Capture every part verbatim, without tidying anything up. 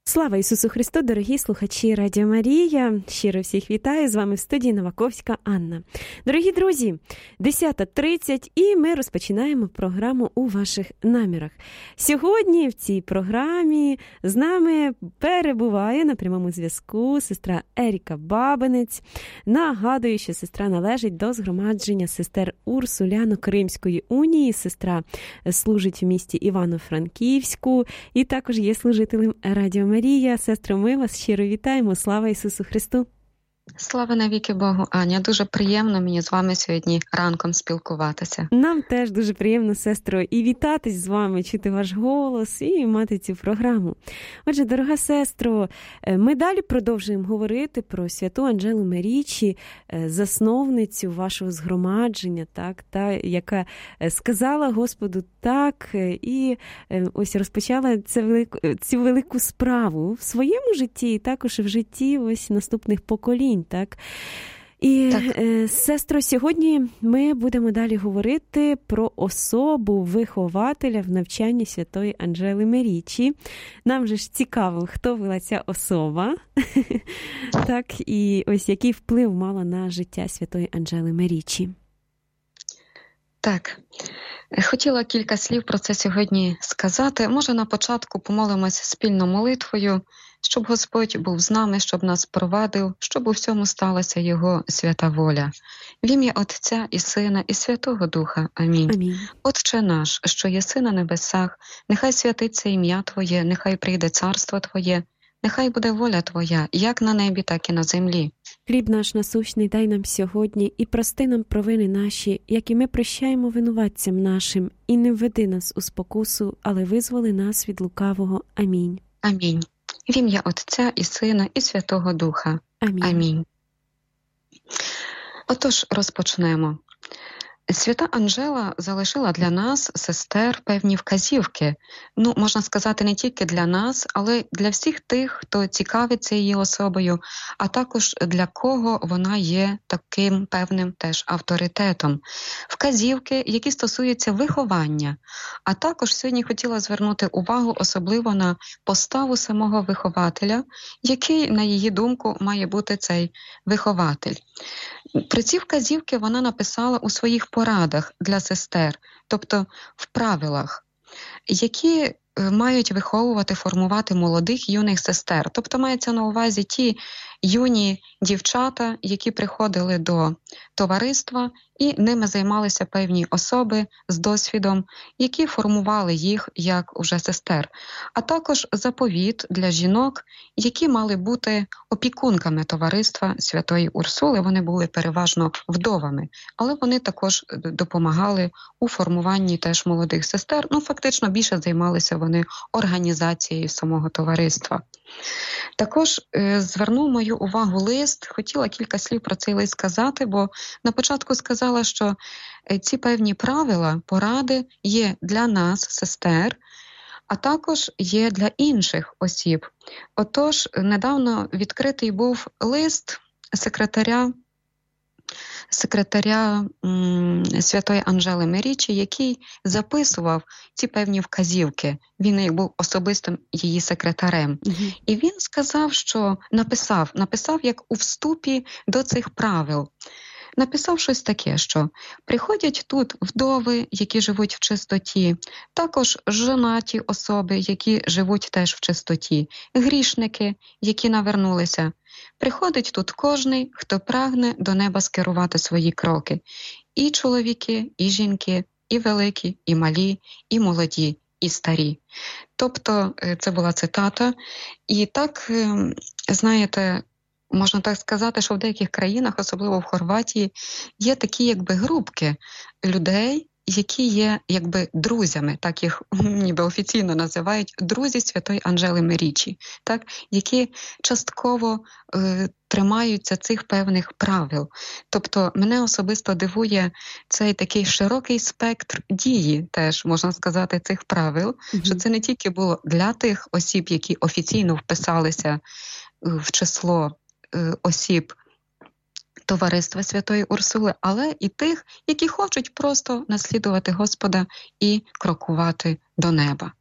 Слава Ісусу Христу, дорогі слухачі Радіо Марія. Щиро всіх вітаю, з вами в студії Новаковська Анна. Дорогі друзі, десята тридцять і ми розпочинаємо програму «У ваших намірах». Сьогодні в цій програмі з нами перебуває на прямому зв'язку сестра Еріка Бабинець. Нагадую, що сестра належить до згромадження сестер Урсуляно-Кримської унії. Сестра служить в місті Івано-Франківську і також є служителем Радіо Марія. Марія, сестро, ми вас щиро вітаємо. Слава Ісусу Христу! Слава навіки Богу, Аня. Дуже приємно мені з вами сьогодні ранком спілкуватися. Нам теж дуже приємно, сестро, і вітатись з вами, чути ваш голос і мати цю програму. Отже, дорога сестро, ми далі продовжуємо говорити про святу Анжелу Мерічі, засновницю вашого згромадження, так, та, яка сказала Господу так і ось розпочала цю велику, цю велику справу в своєму житті і також в житті ось наступних поколінь. Так? І, так. Е, сестро, сьогодні ми будемо далі говорити про особу вихователя в навчанні святої Анжели Мерічі. Нам же ж цікаво, хто була ця особа, так, і ось який вплив мала на життя святої Анжели Мерічі. Так, хотіла кілька слів про це сьогодні сказати. Може, на початку помолимось спільно молитвою, щоб Господь був з нами, щоб нас провадив, щоб у всьому сталася Його свята воля. В ім'я Отця і Сина, і Святого Духа. Амінь. Амінь. Отче наш, що єси на небесах, нехай святиться ім'я Твоє, нехай прийде царство Твоє, нехай буде воля Твоя, як на небі, так і на землі. Хліб наш насущний дай нам сьогодні, і прости нам провини наші, як і ми прощаємо винуватцям нашим, і не введи нас у спокусу, але визволи нас від лукавого. Амінь. Амінь. В ім'я Отця і Сина, і Святого Духа. Амінь. Амінь. Отож, розпочнемо. Свята Анжела залишила для нас, сестер, певні вказівки. Ну, можна сказати, не тільки для нас, але для всіх тих, хто цікавиться її особою, а також для кого вона є таким певним теж авторитетом. Вказівки, які стосуються виховання. А також сьогодні хотіла звернути увагу особливо на поставу самого вихователя, який, на її думку, має бути цей вихователь. Про ці вказівки вона написала у своїх порадах для сестер, тобто в правилах, які мають виховувати, формувати молодих юних сестер. Тобто мається на увазі ті юні дівчата, які приходили до товариства, і ними займалися певні особи з досвідом, які формували їх як уже сестер. А також заповіт для жінок, які мали бути опікунками товариства Святої Урсули. Вони були переважно вдовами, але вони також допомагали у формуванні теж молодих сестер. Ну, фактично, більше займалися вони організацією самого товариства. Також е, звернув мою увагу лист, хотіла кілька слів про цей лист сказати, бо на початку сказала, що ці певні правила, поради є для нас, сестер, а також є для інших осіб. Отож, недавно відкритий був лист секретаря секретаря м, Святої Анжели Мерічі, який записував ці певні вказівки. Він як був особистим її секретарем. Mm-hmm. І він сказав, що написав, написав як у вступі до цих правил. Написав щось таке, що приходять тут вдови, які живуть в чистоті, також жонаті особи, які живуть теж в чистоті, грішники, які навернулися. Приходить тут кожний, хто прагне до неба скерувати свої кроки. І чоловіки, і жінки, і великі, і малі, і молоді, і старі. Тобто, це була цитата. І так, знаєте, можна так сказати, що в деяких країнах, особливо в Хорватії, є такі якби групки людей, які є якби друзями, так їх ніби офіційно називають, друзі Святої Анжели Мерічі, так, які частково е, тримаються цих певних правил. Тобто мене особисто дивує цей такий широкий спектр дії, теж можна сказати, цих правил, mm-hmm. що це не тільки було для тих осіб, які офіційно вписалися в число е, осіб Товариства Святої Урсули, але і тих, які хочуть просто наслідувати Господа і крокувати до неба.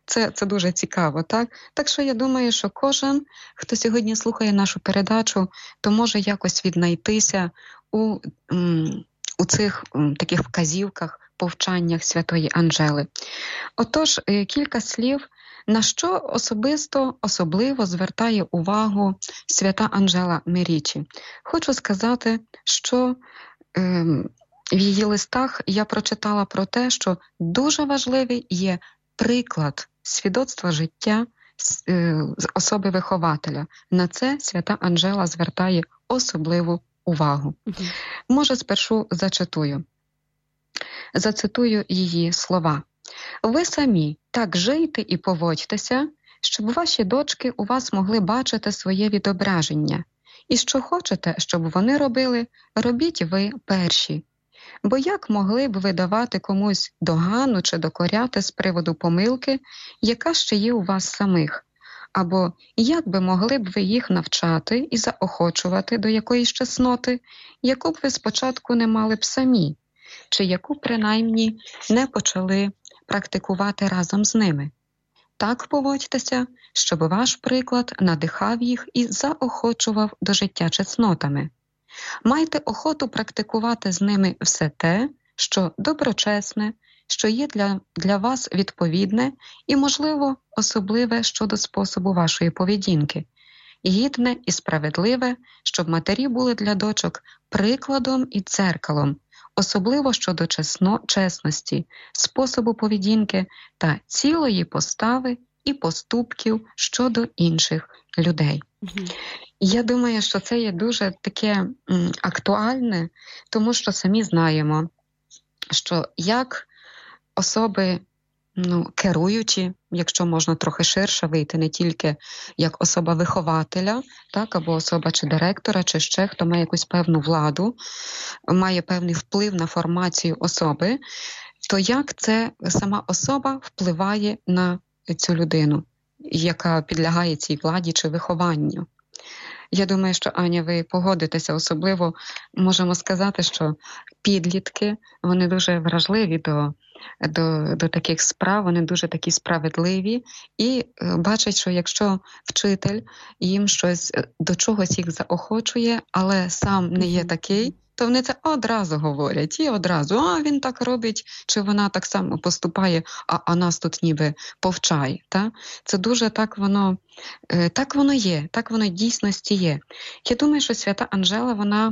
це, це дуже цікаво, так? Так що я думаю, що кожен, хто сьогодні слухає нашу передачу, то може якось віднайтися у, у цих таких вказівках, повчаннях святої Анжели. Отож, кілька слів, на що особисто, особливо звертає увагу свята Анжела Мерічі. Хочу сказати, що е, в її листах я прочитала про те, що дуже важливий є приклад свідоцтва життя е, особи вихователя. На це свята Анжела звертає особливу увагу. Угу. Може, спершу зачитую. Зацитую її слова. «Ви самі так жийте і поводьтеся, щоб ваші дочки у вас могли бачити своє відображення. І що хочете, щоб вони робили, робіть ви перші. Бо як могли б ви давати комусь догану чи докоряти з приводу помилки, яка ще є у вас самих? Або як би могли б ви їх навчати і заохочувати до якоїсь чесноти, яку б ви спочатку не мали б самі, чи яку принаймні не почали практикувати разом з ними? Так поводьтеся, щоб ваш приклад надихав їх і заохочував до життя чеснотами. Майте охоту практикувати з ними все те, що доброчесне, що є для, для вас відповідне і, можливо, особливе щодо способу вашої поведінки, гідне і справедливе, щоб матері були для дочок прикладом і дзеркалом, особливо щодо чесно, чесності, способу поведінки та цілої постави і поступків щодо інших людей». Mm-hmm. Я думаю, що це є дуже таке м, актуальне, тому що самі знаємо, що як особи, ну, керуючі, якщо можна трохи ширше вийти, не тільки як особа вихователя, так, або особа чи директора, чи ще хто має якусь певну владу, має певний вплив на формацію особи, то як це сама особа впливає на цю людину, яка підлягає цій владі чи вихованню. Я думаю, що, Аня, ви погодитеся, особливо можемо сказати, що підлітки, вони дуже вражливі до, до, до таких справ, вони дуже такі справедливі і бачать, що якщо вчитель їм щось, до чогось їх заохочує, але сам не є такий, то вони це одразу говорять, і одразу, а він так робить, чи вона так само поступає, а, а нас тут ніби повчає. Та? Це дуже так воно, так воно є, так воно в дійсності є. Я думаю, що свята Анжела, вона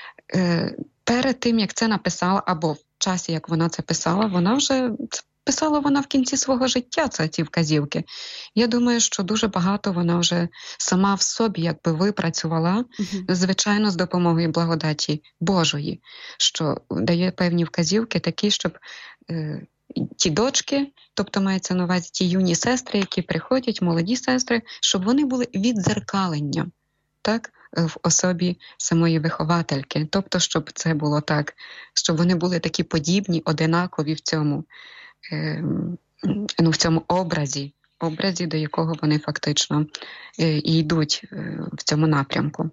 перед тим, як це написала, або в часі, як вона це писала, вона вже писала вона в кінці свого життя, це ці вказівки. Я думаю, що дуже багато вона вже сама в собі якби випрацювала, uh-huh. звичайно, з допомогою благодаті Божої, що дає певні вказівки такі, щоб е, ті дочки, тобто мається на увазі ті юні сестри, які приходять, молоді сестри, щоб вони були віддзеркаленням, так, в особі самої виховательки. Тобто, щоб це було так, щоб вони були такі подібні, одинакові в цьому, е, ну, в цьому образі, образі, до якого вони фактично е, йдуть е, в цьому напрямку.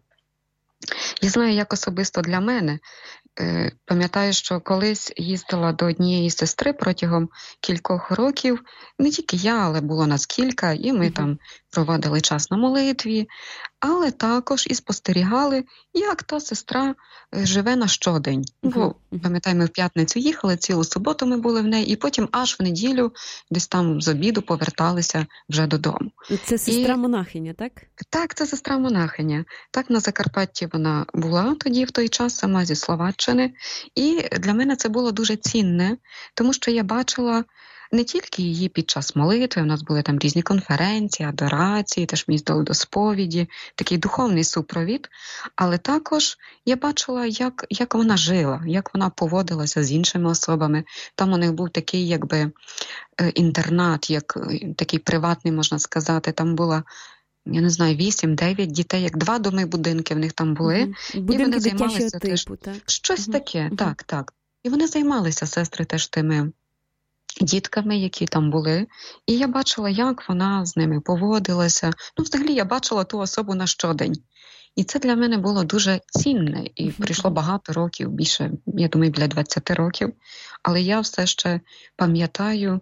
Я знаю, як особисто для мене, е, пам'ятаю, що колись їздила до однієї сестри протягом кількох років, не тільки я, але було нас кілька, і ми mm-hmm. там проводили час на молитві, але також і спостерігали, як та сестра живе на щодень. Mm-hmm. Бо, пам'ятаю, ми в п'ятницю їхали, цілу суботу ми були в неї, і потім аж в неділю, десь там з обіду, поверталися вже додому. Це сестра-монахиня, так? Так, це сестра-монахиня. Так, на Закарпатті вона була тоді, в той час, сама зі Словаччини. І для мене це було дуже цінне, тому що я бачила не тільки її під час молитви, у нас були там різні конференції, адорації, теж ми їздили до сповіді, такий духовний супровід, але також я бачила, як, як вона жила, як вона поводилася з іншими особами. Там у них був такий, якби, інтернат, як такий приватний, можна сказати, там була, я не знаю, вісім-дев'ять дітей, як два доми будинки в них там були. Угу. Будинки і вони займалися типу, теж, так? Щось угу. таке, угу. так, так. І вони займалися, сестри, теж тими дітками, які там були. І я бачила, як вона з ними поводилася. Ну, взагалі, я бачила ту особу на щодень. І це для мене було дуже цінне. І uh-huh. прийшло багато років, більше, я думаю, біля двадцять років. Але я все ще пам'ятаю,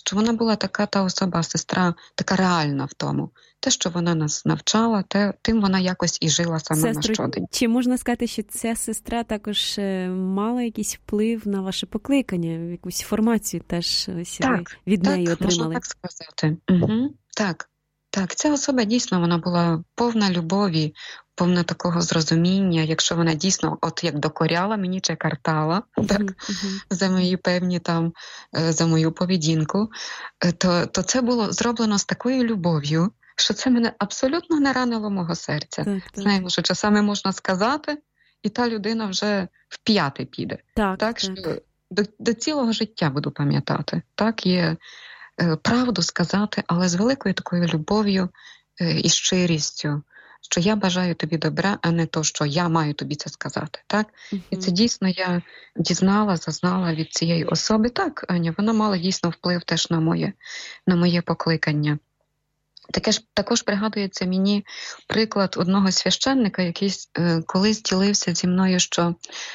що вона була така та особа, сестра, така реальна в тому. Те, що вона нас навчала, те, тим вона якось і жила саме Сестру, на щодень. Чи можна сказати, що ця сестра також мала якийсь вплив на ваше покликання, якусь формацію теж ось так, ви від так, неї отримали? Можна так сказати. Угу. Так, так, ця особа дійсно вона була повна любові, повна такого зрозуміння, якщо вона дійсно от як докоряла мені чи картала, uh-huh, так, uh-huh. за мої певні там, за мою поведінку, то, то це було зроблено з такою любов'ю, що це мене абсолютно не ранило мого серця. Так, так. Знаємо, що часами можна сказати, і та людина вже в п'яти піде. Так, так, так. Що до, до цілого життя буду пам'ятати. Так, є е, правду сказати, але з великою такою любов'ю е, і щирістю, що я бажаю тобі добра, а не то, що я маю тобі це сказати. Так? Uh-huh. І це дійсно я дізнала, зазнала від цієї особи. Так, Аня, вона мала дійсно вплив теж на моє, на моє покликання. Таке ж також пригадується мені приклад одного священника, який е, колись ділився зі мною, що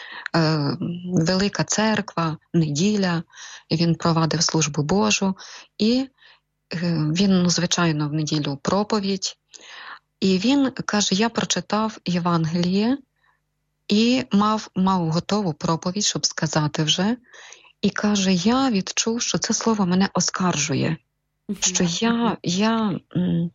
е, велика церква, неділя, він провадив службу Божу, і е, він, ну, звичайно, в неділю проповідь, і він каже, я прочитав Євангеліє і мав, мав готову проповідь, щоб сказати вже, і каже, я відчув, що це слово мене оскаржує. Що я, я м,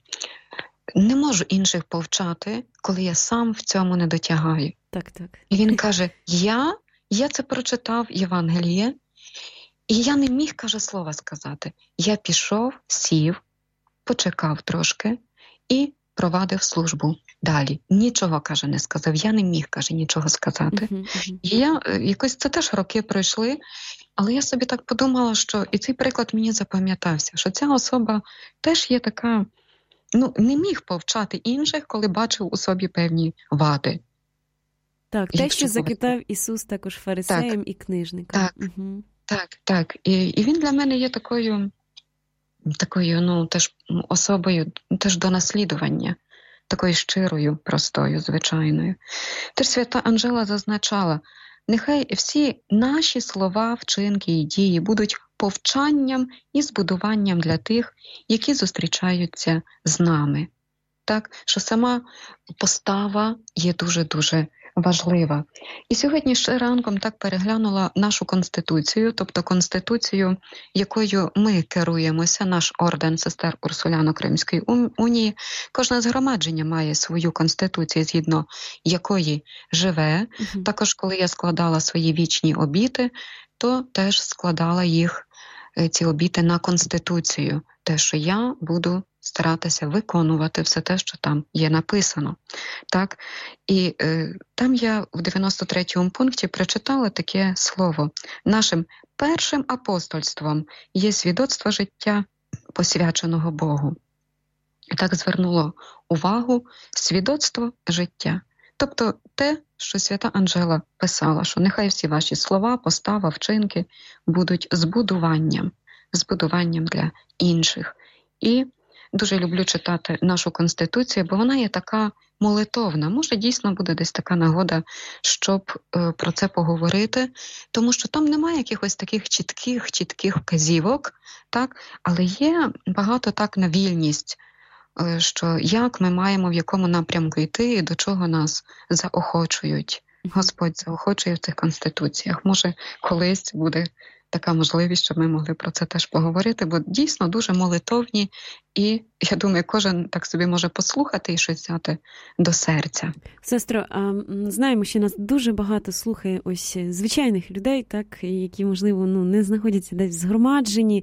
не можу інших повчати, коли я сам в цьому не дотягаю. Так, так. І він каже, я, я це прочитав Євангеліє, і я не міг, каже, слова сказати. Я пішов, сів, почекав трошки і провадив службу далі. Нічого, каже, не сказав. Я не міг, каже, нічого сказати. Uh-huh, uh-huh. І я, якось це теж роки пройшли, але я собі так подумала, що і цей приклад мені запам'ятався, що ця особа теж є така, ну, не міг повчати інших, коли бачив у собі певні вади. Так, те, що закидав Ісус також фарисеям і книжникам. Так, угу. так, так. І, і він для мене є такою, такою, ну, теж особою, теж до наслідування, такою щирою, простою, звичайною. Теж свята Анжела зазначала, нехай всі наші слова, вчинки і дії будуть повчанням і збудуванням для тих, які зустрічаються з нами. Так, що сама постава є дуже-дуже важлива. І сьогодні ще ранком так переглянула нашу Конституцію, тобто Конституцію, якою ми керуємося, наш орден сестер Урсуляно-Кримської унії. Кожне згромадження має свою Конституцію, згідно якої живе. Угу. Також, коли я складала свої вічні обіти, то теж складала їх, ці обіти, на Конституцію. Те, що я буду старатися виконувати все те, що там є написано. Так? І е, там я в дев'яносто третьому пункті прочитала таке слово. Нашим першим апостольством є свідоцтво життя, посвяченого Богу. І так звернуло увагу свідоцтво життя. Тобто те, що свята Анжела писала, що нехай всі ваші слова, постава, вчинки будуть збудуванням, збудуванням для інших. І дуже люблю читати нашу Конституцію, бо вона є така молитовна. Може, дійсно буде десь така нагода, щоб е, про це поговорити, тому що там немає якихось таких чітких, чітких вказівок, так? Але є багато так на вільність, е, що як ми маємо в якому напрямку йти і до чого нас заохочують. Господь заохочує в цих Конституціях. Може, колись буде така можливість, щоб ми могли про це теж поговорити, бо дійсно дуже молитовні, і я думаю, кожен так собі може послухати і щось взяти до серця. Сестро, а знаємо, що нас дуже багато слухає ось звичайних людей, так, які, можливо, ну, не знаходяться десь в згромадженні,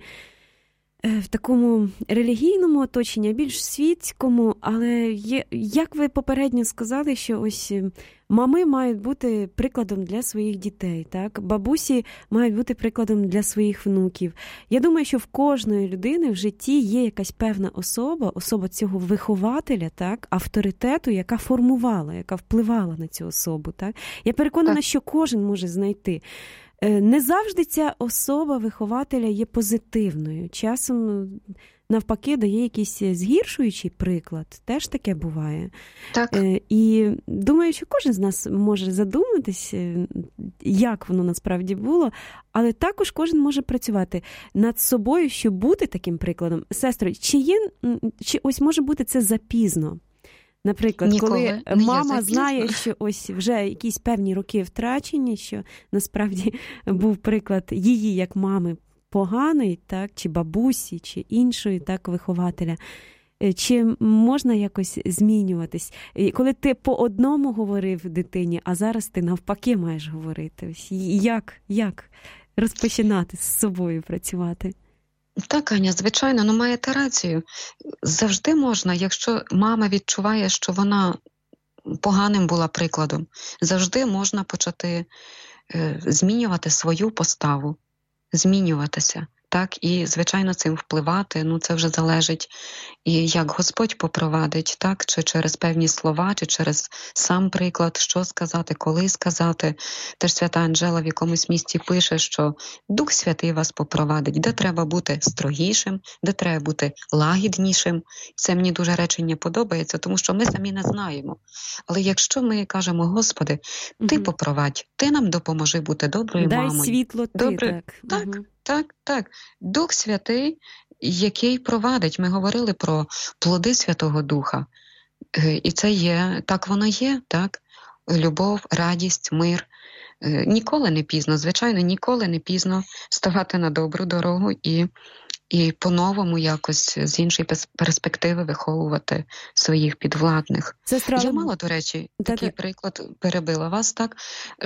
в такому релігійному оточенні, більш світському, але є, як ви попередньо сказали, що ось мами мають бути прикладом для своїх дітей, так? Бабусі мають бути прикладом для своїх внуків. Я думаю, що в кожної людини в житті є якась певна особа, особа цього вихователя, так, авторитету, яка формувала, яка впливала на цю особу, так? Я переконана, так, що кожен може знайти. Не завжди ця особа вихователя є позитивною. Часом навпаки дає якийсь згіршуючий приклад. Теж таке буває. Так. І думаю, що кожен з нас може задуматись, як воно насправді було, але також кожен може працювати над собою, щоб бути таким прикладом. Сестро, чи є, чи ось може бути це запізно? Наприклад, Ніколи коли мама знає, що ось вже якісь певні роки втрачені, що насправді був приклад її як мами поганий, так, чи бабусі, чи іншої, так, вихователя. Чи можна якось змінюватись? Коли ти по одному говорив дитині, а зараз ти навпаки маєш говорити. Ось як, як розпочинати з собою працювати? Так, Аня, звичайно, ну маєте рацію. Завжди можна, якщо мама відчуває, що вона поганим була прикладом, завжди можна почати е, змінювати свою поставу, змінюватися. Так, і, звичайно, цим впливати, ну, це вже залежить, і як Господь попровадить, так, чи через певні слова, чи через сам приклад, що сказати, коли сказати. Теж свята Анжела в якомусь місці пише, що Дух Святий вас попровадить, де треба бути строгішим, де треба бути лагіднішим. Це мені дуже речення подобається, тому що ми самі не знаємо. Але якщо ми кажемо, Господи, Ти угу. попровадь, Ти нам допоможи бути доброю Дай мамою. Дай світло Ти, Добре... так. Так. Угу. Так, так. Дух Святий, який провадить. Ми говорили про плоди Святого Духа. І це є, так воно є, так? Любов, радість, мир. Ніколи не пізно, звичайно, ніколи не пізно ставати на добру дорогу і, і по-новому якось з іншої перспективи виховувати своїх підвладних. Сестра... Я мала, до речі, такий Так. приклад, перебила вас, так,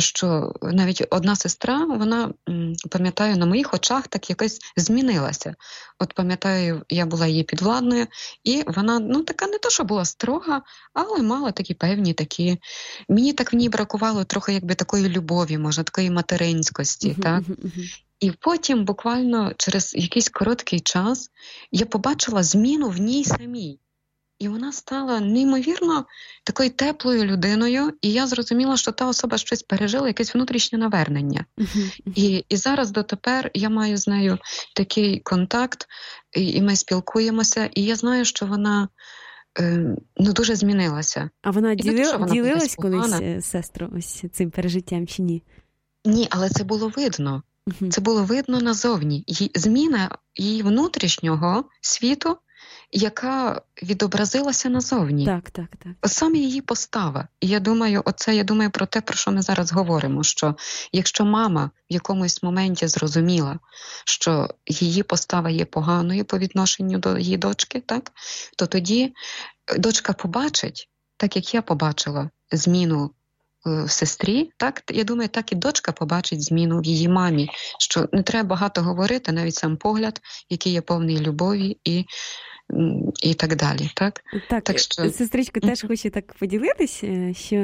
що навіть одна сестра, вона, пам'ятаю, на моїх очах так якось змінилася. От пам'ятаю, я була її підвладною, і вона, ну, така не то, що була строга, але мала такі певні такі... Мені так в ній бракувало трохи якби такої любові, може, такої материнськості, uh-huh, так? Uh-huh. І потім, буквально через якийсь короткий час, я побачила зміну в ній самій. І вона стала неймовірно такою теплою людиною, і я зрозуміла, що та особа щось пережила, якесь внутрішнє навернення. Uh-huh. І, і зараз дотепер я маю з нею такий контакт, і, і ми спілкуємося, і я знаю, що вона е, ну, дуже змінилася. А вона, ділила, те, вона ділилась колись, сестро, ось цим пережиттям чи ні? Ні, але це було видно. Uh-huh. Це було видно назовні. Її, зміна її внутрішнього світу, яка відобразилася назовні. Так, так, так. Саме її постава. І я думаю, оце я думаю про те, про що ми зараз говоримо, що якщо мама в якомусь моменті зрозуміла, що її постава є поганою по відношенню до її дочки, так, то тоді дочка побачить, так як я побачила зміну в сестрі, так, я думаю, так і дочка побачить зміну в її мамі, що не треба багато говорити, навіть сам погляд, який є повний любові і і так далі, так? Так, так що... сестричко, теж хочу так поділитися, що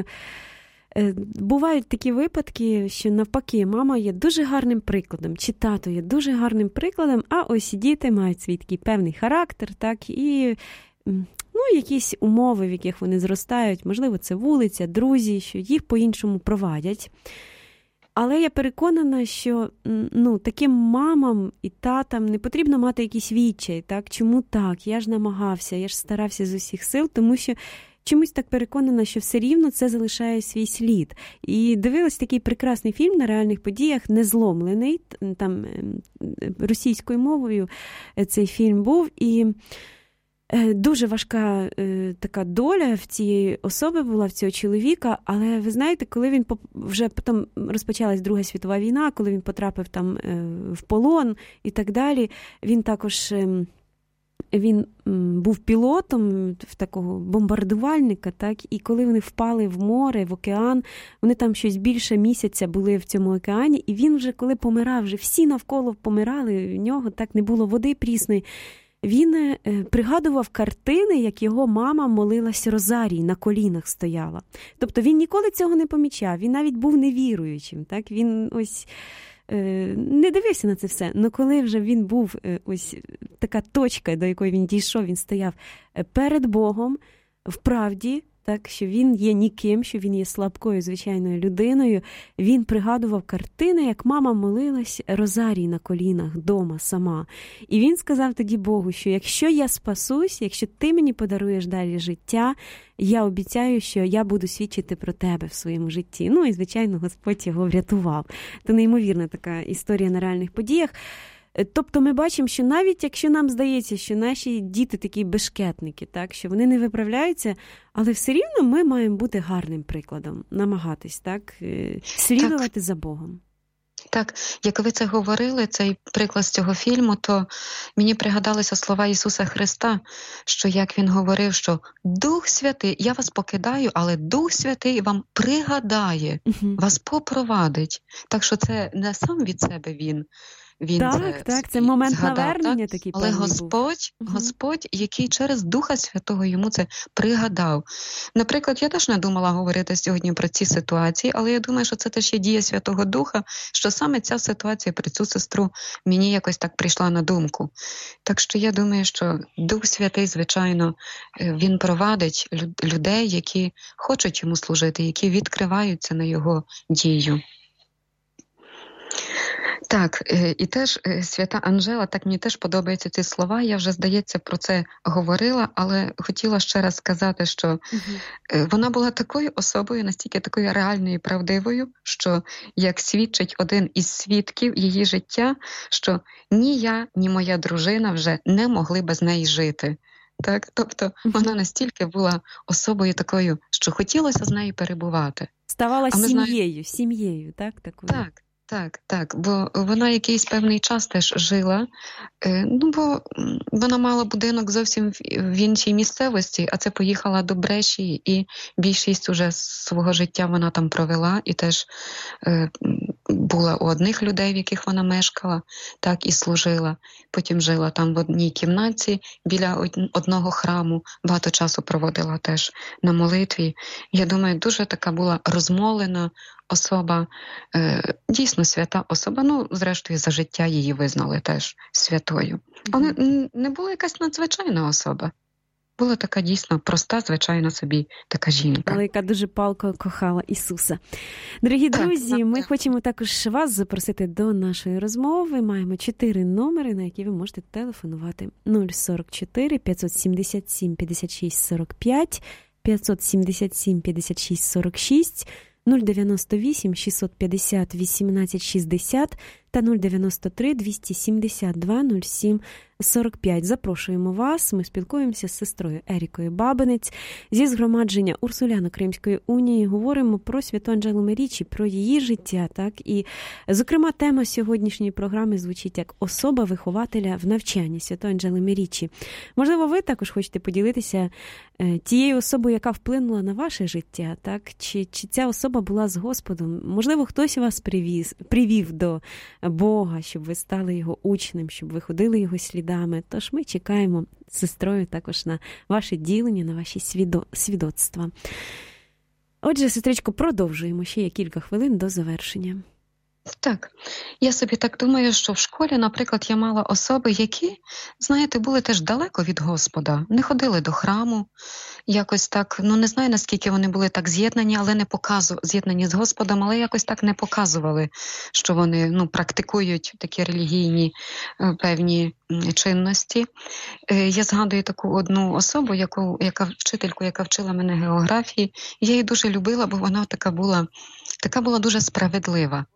бувають такі випадки, що навпаки, мама є дуже гарним прикладом, чи тато є дуже гарним прикладом, а ось діти мають свій такий певний характер, так, і ну, якісь умови, в яких вони зростають, можливо, це вулиця, друзі, що їх по-іншому провадять. Але я переконана, що ну, таким мамам і татам не потрібно мати якийсь відчай. Так? Чому так? Я ж намагався, я ж старався з усіх сил, тому що чомусь так переконана, що все рівно це залишає свій слід. І дивилась такий прекрасний фільм на реальних подіях «Незломлений». Там російською мовою цей фільм був. І дуже важка е, така доля в цієї особи була, в цього чоловіка, але ви знаєте, коли він поп... вже потім розпочалась Друга світова війна, коли він потрапив там е, в полон і так далі, він також е, він м, був пілотом в такого бомбардувальника, так, і коли вони впали в море, в океан, вони там щось більше місяця були в цьому океані, і він вже, коли помирав, вже всі навколо помирали, в нього так не було води прісної. Він пригадував картини, як його мама молилась розарій, на колінах стояла. Тобто він ніколи цього не помічав, він навіть був невіруючим. Так? Він ось не дивився на це все. Але коли вже він був, ось така точка, до якої він дійшов, він стояв перед Богом, в правді, так, що він є ніким, що він є слабкою, звичайною людиною. Він пригадував картини, як мама молилась розарій на колінах дома сама. І він сказав тоді Богу, що якщо я спасусь, якщо ти мені подаруєш далі життя, я обіцяю, що я буду свідчити про тебе в своєму житті. Ну і, звичайно, Господь його врятував. Це неймовірна така історія на реальних подіях. Тобто ми бачимо, що навіть якщо нам здається, що наші діти такі бешкетники, так, що вони не виправляються, але все рівно ми маємо бути гарним прикладом, намагатись так, слідувати так за Богом. Так, як ви це говорили, цей приклад з цього фільму, то мені пригадалися слова Ісуса Христа, що як Він говорив, що Дух Святий, я вас покидаю, але Дух Святий вам пригадає, uh-huh. вас попровадить. Так що це не сам від себе Він, Він так, це, так, це момент згадав, навернення так? такий Але Господь, був. Господь, який через Духа Святого йому це пригадав. Наприклад, я теж не думала говорити сьогодні про ці ситуації, але я думаю, що це теж є дія Святого Духа, що саме ця ситуація про цю сестру мені якось так прийшла на думку. Так що я думаю, що Дух Святий, звичайно, він провадить людей, які хочуть йому служити, які відкриваються на його дію. Так, і теж свята Анжела, так мені теж подобаються ці слова, я вже, здається, про це говорила, але хотіла ще раз сказати, що угу. вона була такою особою, настільки такою реальною і правдивою, що, як свідчить один із свідків її життя, що ні я, ні моя дружина вже не могли без неї жити. Так? Тобто вона настільки була особою такою, що хотілося з нею перебувати. Ставала сім'єю, знаємо... сім'єю, так? Такою. Так. Так, так, бо вона якийсь певний час теж жила, ну, бо вона мала будинок зовсім в іншій місцевості, а це поїхала до Бреші, і більшість уже свого життя вона там провела, і теж е, була у одних людей, в яких вона мешкала, так і служила. Потім жила там в одній кімнаті біля одного храму, багато часу проводила теж на молитві. Я думаю, дуже така була розмолена особа, е, дійсно свята особа, ну, зрештою, за життя її визнали теж святою. Але mm-hmm. не була якась надзвичайна особа. Була така дійсно проста, звичайна собі така жінка. Але яка дуже палко кохала Ісуса. Дорогі так, друзі, так, ми так. хочемо також вас запросити до нашої розмови. Маємо чотири номери, на які ви можете телефонувати. нуль сорок чотири п'ятсот сімдесят сім п'ятдесят шість сорок п'ять, п'ятсот сімдесят сім п'ятдесят шість сорок шість, нуль дев'яносто вісім шістсот п'ятдесят вісімнадцять шістдесят та нуль дев'яносто три двісті сімдесят два нуль сім сорок п'ять. Запрошуємо вас. Ми спілкуємося з сестрою Ерікою Бабинець зі згромадження Урсуляно-Кримської унії. Говоримо про святу Анжелу Мерічі, про її життя. Так? І, зокрема, тема сьогоднішньої програми звучить як «Особа вихователя в навчанні святої Анжели Мерічі». Можливо, ви також хочете поділитися тією особою, яка вплинула на ваше життя, так? Чи, чи ця особа була з Господом? Можливо, хтось вас привіз, привів до Бога, щоб ви стали його учнем, щоб ви ходили його слідами. Тож ми чекаємо з сестрою також на ваше ділення, на ваші свідо... свідоцтва. Отже, сестричко, продовжуємо. Ще є кілька хвилин до завершення. Так, я собі так думаю, що в школі, наприклад, я мала особи, які, знаєте, були теж далеко від Господа, не ходили до храму, якось так, ну не знаю, наскільки вони були так з'єднані, але не показували, з'єднані з Господом, але якось так не показували, що вони, ну, практикують такі релігійні е, певні чинності. Е, я згадую таку одну особу, яку, яка вчительку, яка вчила мене географії, я її дуже любила, бо вона така була, така була дуже справедлива.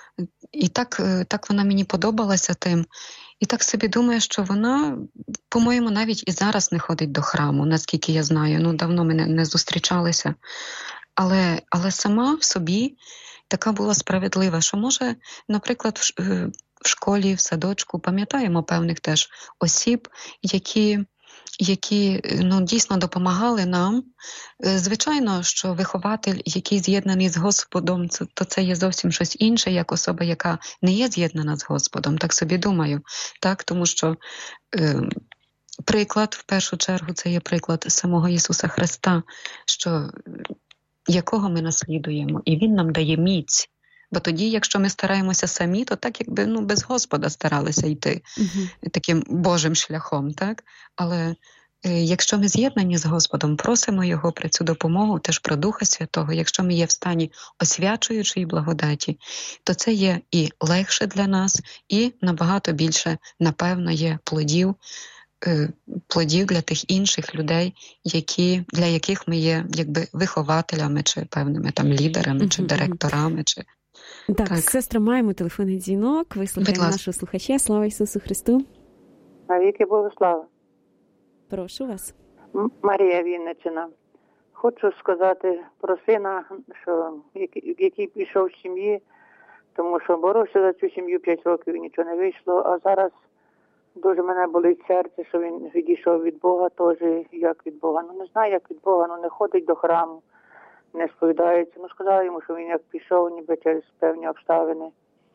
І так, так вона мені подобалася тим. І так собі думаю, що вона, по-моєму, навіть і зараз не ходить до храму, наскільки я знаю. Ну, давно ми не, не зустрічалися. Але, але сама в собі така була справедлива, що, може, наприклад, в, в школі, в садочку пам'ятаємо певних теж осіб, які... які, ну, дійсно допомагали нам. Звичайно, що вихователь, який з'єднаний з Господом, то це є зовсім щось інше, як особа, яка не є з'єднана з Господом, так собі думаю. Так, тому що е, приклад, в першу чергу, це є приклад самого Ісуса Христа, що, якого ми наслідуємо, і Він нам дає міць. Бо тоді, якщо ми стараємося самі, то так якби, ну, без Господа старалися йти uh-huh. таким Божим шляхом, так? Але якщо ми з'єднані з Господом, просимо Його про цю допомогу, теж про Духа Святого, якщо ми є в стані освячуючої благодаті, то це є і легше для нас, і набагато більше, напевно, є плодів, плодів для тих інших людей, які, для яких ми є якби вихователями, чи певними там лідерами, чи директорами, чи... Так, так. Сестра, маємо телефонний дзвінок, вислухаємо нашого слухача. Слава Ісусу Христу! Навіки Богослава! Прошу вас. Марія Вінниччина. Хочу сказати про сина, що, який пішов з сім'ї, тому що боровся за цю сім'ю п'ять років і нічого не вийшло, а зараз дуже мене болить серце, що він відійшов від Бога теж, як від Бога. Ну не знаю, як від Бога, ну не ходить до храму, не сповідається. Ну сказали йому, що він як пішов, ніби через певні обставини,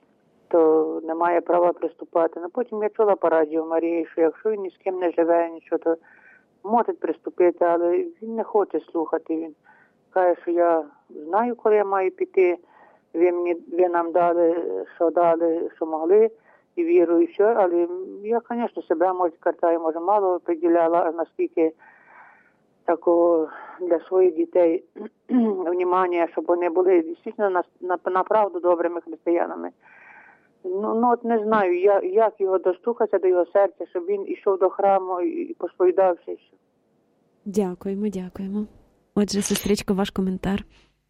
то не має права приступати. Ну потім я чула по радіо Марії, що якщо він ні з ким не живе, нічого, то може приступити, але він не хоче слухати. Він каже, що я знаю, коли я маю піти, ви, мені, ви нам дали, що дали, що могли, і віру, і все, але я, звісно, себе, може, картаю, може, мало приділяла, а наскільки такого для своїх дітей внимання, щоб вони були дійсно на, на, на правду добрими християнами. Ну, ну от не знаю, я, як його достукатися до його серця, щоб він ішов до храму і посповідався. Дякуємо, дякуємо. Отже, сестричко, ваш коментар.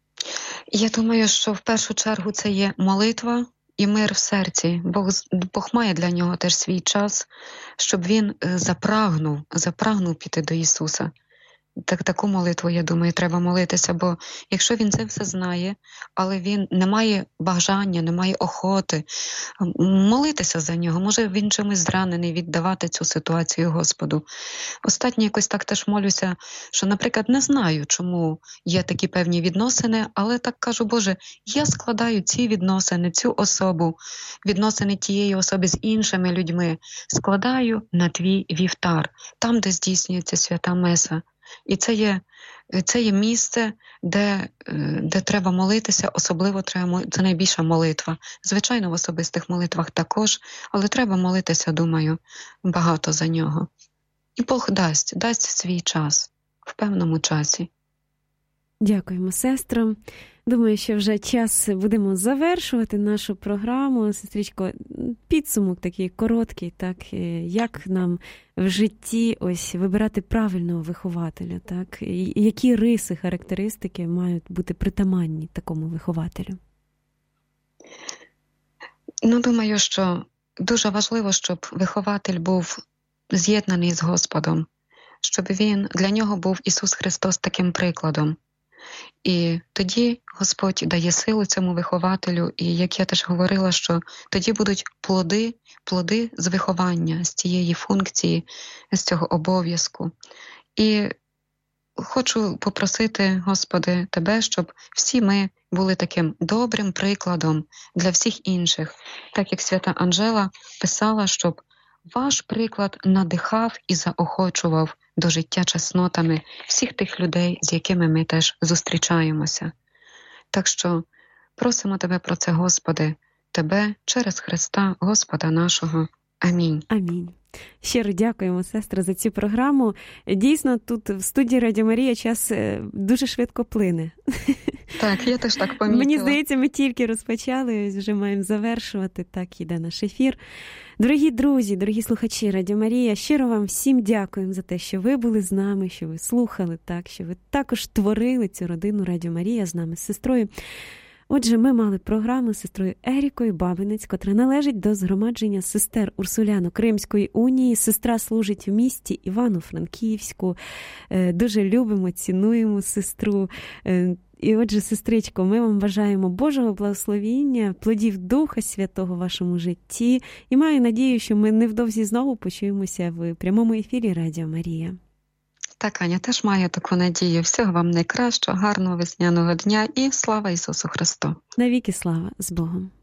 Я думаю, що в першу чергу це є молитва і мир в серці. Бог, Бог має для нього теж свій час, щоб він запрагнув, запрагнув піти до Ісуса. Так, таку молитву, я думаю, треба молитися, бо якщо він це все знає, але він не має бажання, не має охоти молитися за нього, може він чимось зранений, віддавати цю ситуацію Господу. Останнє якось так теж молюся, що, наприклад, не знаю, чому є такі певні відносини, але так кажу, Боже, я складаю ці відносини, цю особу, відносини тієї особи з іншими людьми, складаю на твій вівтар, там, де здійснюється свята меса. І це є, це є місце, де, де треба молитися, особливо треба, це найбільша молитва. Звичайно, в особистих молитвах також, але треба молитися, думаю, багато за нього. І Бог дасть, дасть свій час, в певному часі. Дякуємо, сестро. Думаю, що вже час будемо завершувати нашу програму. Сестричко, підсумок такий короткий, так, як нам в житті ось вибирати правильного вихователя, так? І які риси, характеристики мають бути притаманні такому вихователю? Ну, думаю, що дуже важливо, щоб вихователь був з'єднаний з Господом, щоб він, для нього був Ісус Христос таким прикладом. І тоді Господь дає силу цьому вихователю, і, як я теж говорила, що тоді будуть плоди, плоди з виховання, з цієї функції, з цього обов'язку. І хочу попросити, Господи, Тебе, щоб всі ми були таким добрим прикладом для всіх інших, так як свята Анжела писала, щоб ваш приклад надихав і заохочував до життя чеснотами всіх тих людей, з якими ми теж зустрічаємося. Так що просимо Тебе про це, Господи, Тебе через Христа, Господа нашого. Амінь. Амінь. Щиро дякуємо, сестра, за цю програму. Дійсно, тут в студії Радіо Марія час дуже швидко плине. Так, я теж так помітила. Мені здається, ми тільки розпочали, ось вже маємо завершувати, так іде наш ефір. Дорогі друзі, дорогі слухачі Радіо Марія, щиро вам всім дякуємо за те, що ви були з нами, що ви слухали, так, що ви також творили цю родину Радіо Марія з нами, з сестрою. Отже, ми мали програму з сестрою Ерікою Бабинець, котра належить до згромадження сестер Урсуляно-Кримської унії. Сестра служить в місті Івано-Франківську. Дуже любимо, цінуємо сестру. І отже, сестричко, ми вам бажаємо Божого благословіння, плодів Духа Святого в вашому житті. І маю надію, що ми невдовзі знову почуємося в прямому ефірі Радіо Марія. Так, Аня, теж маю таку надію. Всього вам найкращого, гарного весняного дня і слава Ісусу Христу! Навіки слава, з Богом!